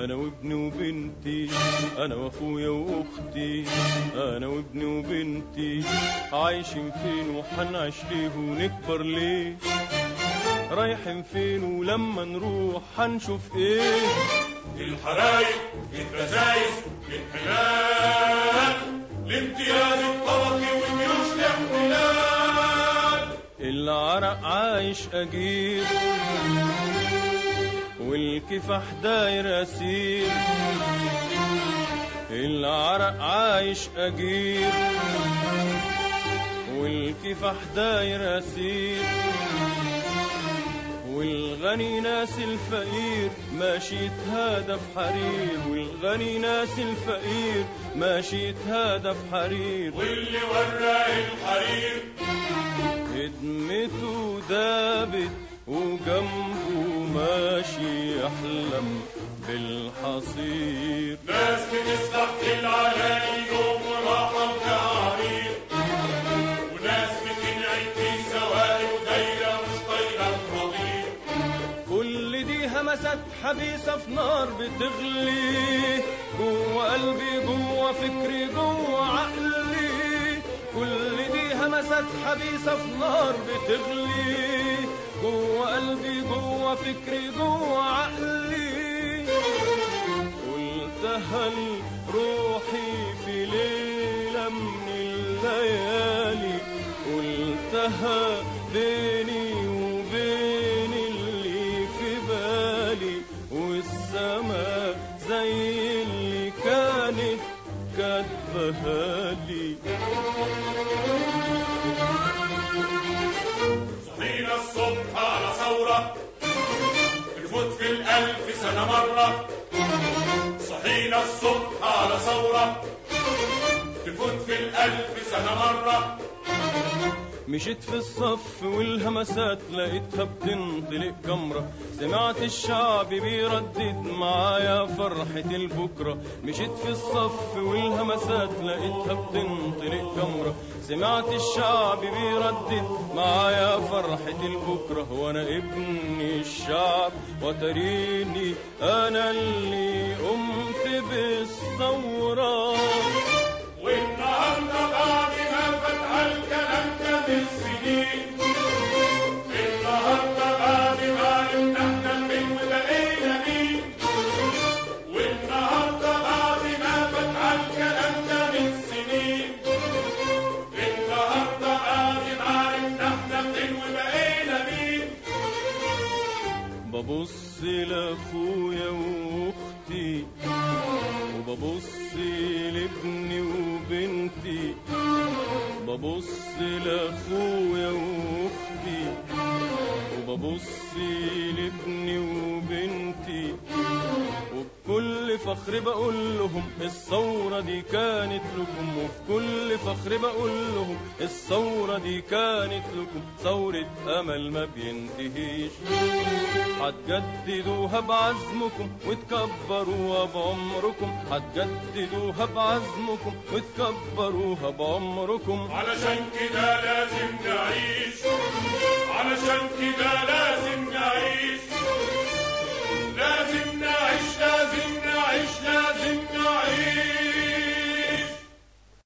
انا وابني وبنتي، انا واخويا واختي، انا وابني وبنتي، عايشين فين وحنعيش ليه ونكبر ليه؟ رايحين فين ولما نروح هنشوف ايه؟ الحرايق، الرزايز، الحلال، الامتياز الطبقي والجيوش الاحتلال. العرق عايش أجير والكفاح داير أسير، العرق عايش أجير والكفاح داير أسير، والغني ناس الفقير ماشي يتهادى في حرير، والغني ناس الفقير ماشي يتهادى في حرير، واللي ورق الحرير خدمته دابت وجنبه ماشي يحلم بالحصير. ناس بتستحكي العلاقي يوم وراحة وتعرير، وناس بتنعي في سواري ودايرة مش طايلة الخضير. كل دي همسات حبيسة في نار بتغلي جوه قلبي جوه فكري جوه عقلي، كل دي همسات حبيسة في نار بتغلي جوه قلبي جوه فكري جوه عقلي، قلتها لروحي في ليلة من الليالي، قلتها بيني وبين اللي في بالي، والسما زي اللي كانت كاتبها لي. صحينا الصبح على ثورة تفوت في الألف سنة مرة، صحينا الصبح على ثورة تفوت في الألف سنة مرة. مشيت في الصف والهمسات لقيتها بتنطلق جمرة، سمعت الشعب بيردد معايا فرحة البكرة، مشيت في الصف والهمسات لقيتها بتنطلق جمرة، سمعت الشعب بيردد معايا فرحة البكرة، وانا ابن الشعب وتريني انا اللي قمت بالثورة. والنهارده بعد ما فتح الكلام ده بالسنين، النهارده بعد ما عرفنا احنا مين وبقينا مين، والنهارده بعد ما فتح الكلام ده بالسنين، النهارده بعد ما عرفنا احنا مين وبقينا مين. ببص لاخويا واختي وببص لابني وبنتي، ببص لاخويا واختي وببص لابني وبنتي، وبكل فخر بقول لهم الثورة دي كانت لكم، وبكل فخر بقول لهم الثورة دي كانت لكم، ثورة أمل ما بينتهيش، هتجددوها بعزمكم وتكبروها بعمركم، هتجددوها بعزمكم وتكبروها بعمركم. علشان كده لازم نعيش، علشان كده